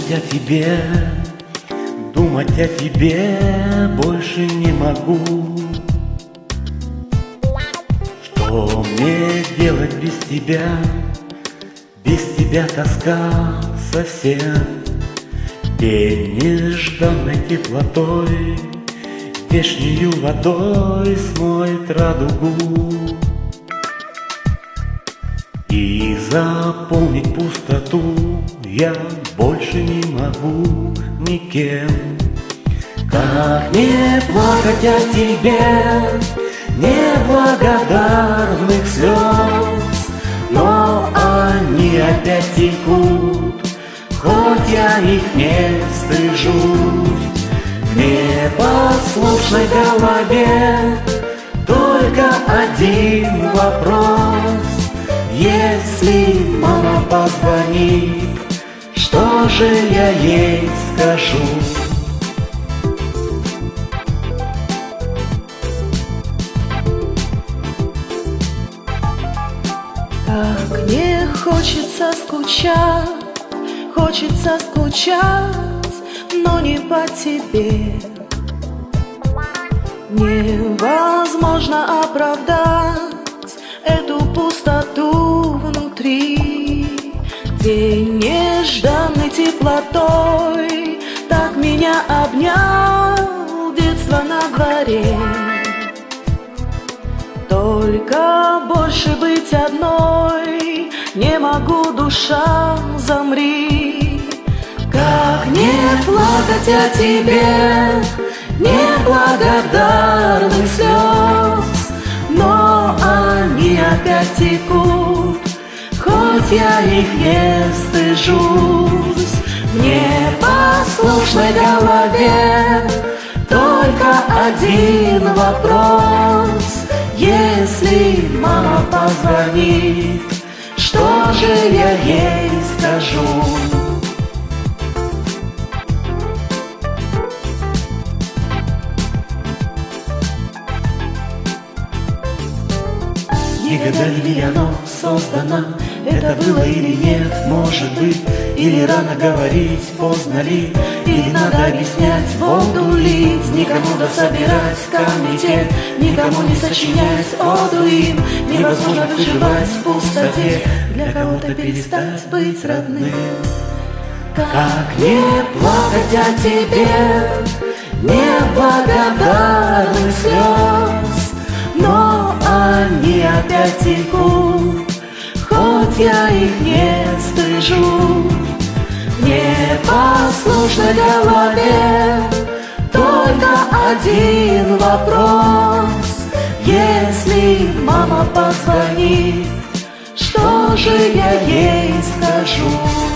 Думать о тебе, думать о тебе больше не могу. Что мне делать без тебя? Без тебя тоска совсем. День нежданной теплотой, вешнею водой смоет радугу. И заполнить пустоту я больше не могу никем. Как не плакать о тебе, неблагодарных слез, но они опять текут, хоть я их не стыжусь. В непослушной голове только один вопрос: если мама позвонит, что же я ей скажу? Как мне хочется скучать, но не по тебе. Невозможно оправдать эту пустоту внутри. День нежданной теплотой так меня обнял, детство на дворе. Только больше быть одной не могу, душа, замри. Как не плакать о тебе, неблагодарных слез, но они опять текут, хоть я их не стыжусь. В непослушной голове только один вопрос: если мама позвонит, что же я ей скажу? Не гадали ли оно создано, это было или нет, может быть, или рано говорить, поздно ли, или надо объяснять, воду лить, никому дособирать комитет, никому не сочинять оду им. Невозможно выживать в пустоте, для кого-то перестать быть родным. Как не плакать о тебе, неблагодарных слез, но они опять текут, хоть я их не стыжу. В непослушной голове только один вопрос: если мама позвонит, что же я ей скажу?